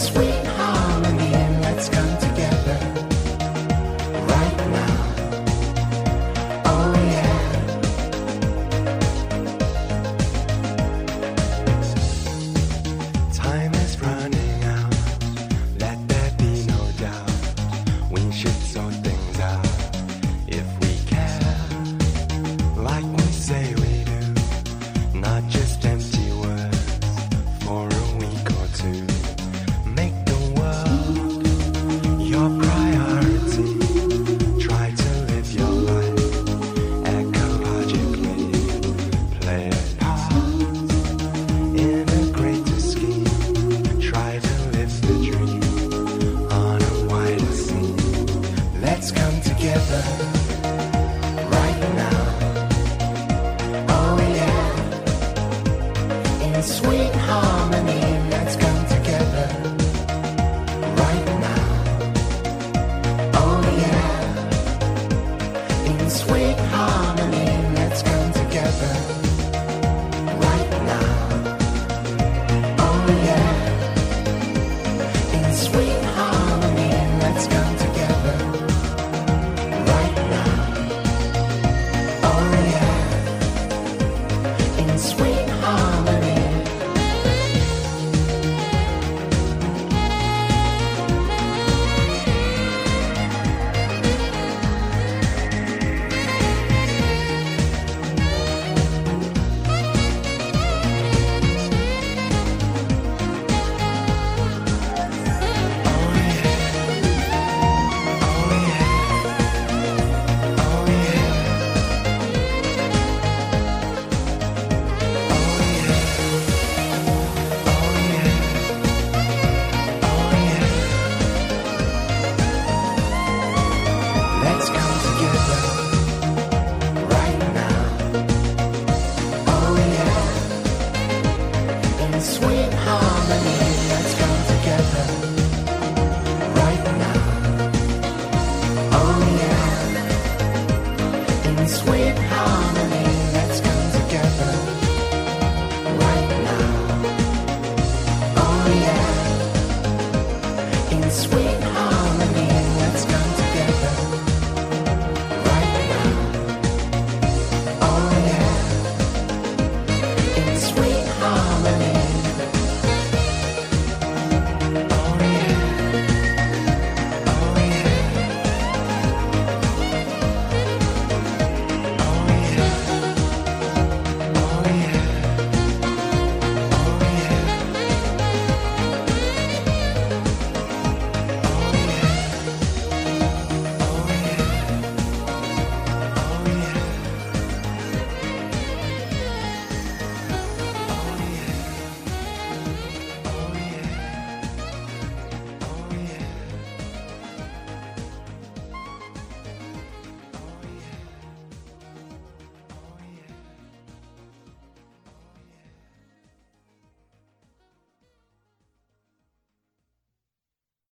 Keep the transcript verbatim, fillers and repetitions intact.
sweet harmony, let's come together right now. Oh yeah. Time is running out, let there be no doubt. We should sort things out if we care, like we say we do, not just empty words for a week or two. Make the world your priority. Try to live your life ecologically. Play a part in a greater scheme. Try to live the dream on a wider scene. Let's come together right now. Oh yeah. In sweet harmony, let's come together right now. Oh yeah. In sweet harmony, let's come together right now. Oh yeah. In sweet harmony, let's come together right now. Oh yeah. In sweet harmony. Let's come together right now. Oh yeah. In sweet heart.